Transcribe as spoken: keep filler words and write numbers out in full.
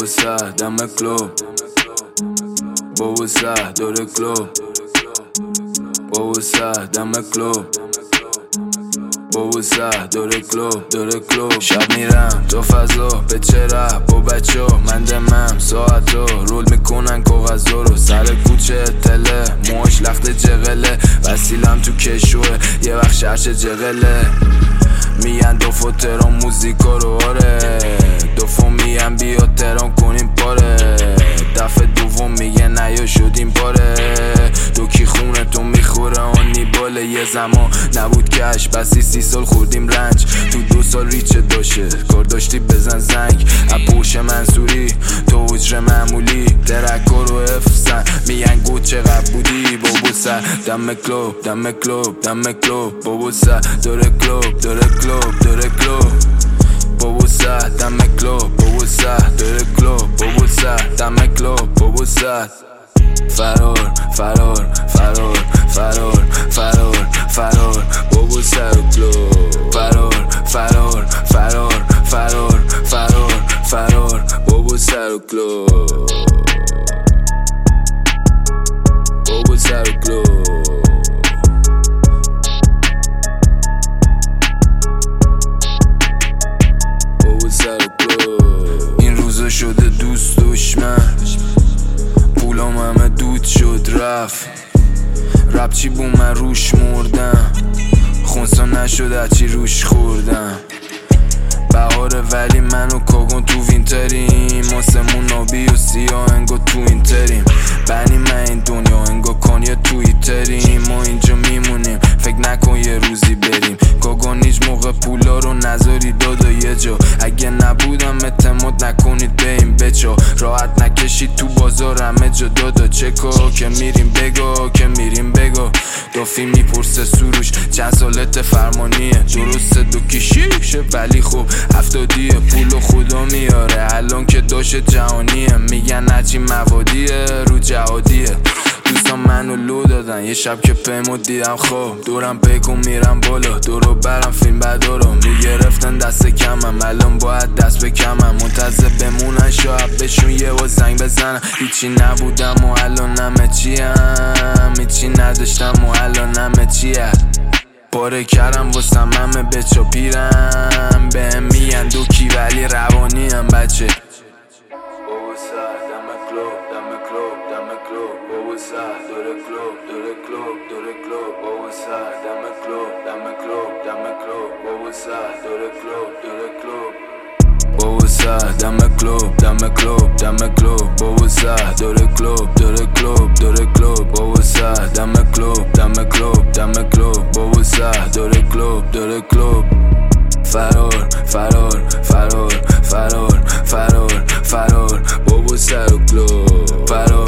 سر دم کلوب، بابا سر دور کلوب، بابا سر دم کلوب، بابا سر دور کلوب دور کلوب. شب میرم تو فضا به چرا با بچه ها، من دمم ساعت ها رول میکنن کاغذا رو سر کوچه تله، موش لخت جغله، وسیلم تو کشوه یه وقت شرش جغله. میگن دوفو تران موزیکا رو آره، دوفو میگن بیا تران کنیم پاره، دفعه دوم میگه نیا شدیم پاره. تو کی خونه تو میخوره آنی باله، یه زمان نبود کش بسی سی سال خوردیم رنج، تو دو سال ریچه داشه کار داشتی بزن زنگ. اپوش منصوری تو حجر معمولی، درکا رو افسن میگن گود چقدر بودی. بابا سر دم کلوب دم کلوب دم کلوب، بابا سر دور کلوب دور کلوب دور کلوب. بابا سر دم کلوب، بابا سر دور کلوب، بابا سر دم کلوب، بابا سر. فرار فرار فرار فرار فرار فرار بابا سر کلوب. فرار فرار فرار فرار فرار فرار بابا سر کلوب، بابا سر کلوب. این روزا شده دوست دشمن، پولام همه دود شد رفت، رب چی بوم من روش مردم، خونسا نشد هرچی روش خوردم. بهاره ولی من و کاگون تو وینتریم، ماسمون آبی و سیاه انگا تو اینتریم، بنی من این دنیا انگا کانیه تویتریم. ما اینجا میمونیم فکر نکن یه روزی بریم، کاگون هیچ موقع پولا رو نذاری دادا یه جا، اگه نبودم اعتماد نکنید به این بچا، راحت نکشید تو بازار همه جا دادا چکا، که میریم بگا که میریم بگا. دافی میپرسه سروش چند سالت فرمانیه، درسته دو کشیشه ولی خب هفتادیه، پولو خدا میاره الان که داشت جهانیه، میگن هرچی موادیه رو جهادیه. دوستان منو لو دادن یه شب که پیمو دیدم خواب، دورم پیکون میرم بالا دورو برم فیلم بدارم، میگرفتن دست کمم الان باید دست بکمم، منتظر بمونن شاید بهشون یه با زنگ بزنم. هیچی نبودم و الان همه چیم، هیچی نداشتم و الان همه چیه، پاره کردم واسم همه بچا پیرم، بهم میگن دوکی ولی روانی هم بچه. بابا سر دم کلوب دم کلوب دم کلوب، بابا سر دور کلوب دور کلوب دور کلوب، بابا سر دم کلوب دم کلوب دم کلوب، بابا سر دور کلوب دور کلوب. بابا سر دم کلوب دم کلوب دم کلوب، بابا سر دور کلوب دور کلوب دور کلوب، بابا سر دم کلوب دم کلوب دم کلوب، بابا سر دور کلوب دور کلوب. فرار فرار فرار فرار فرار فرار بابا سر کلوب. فرار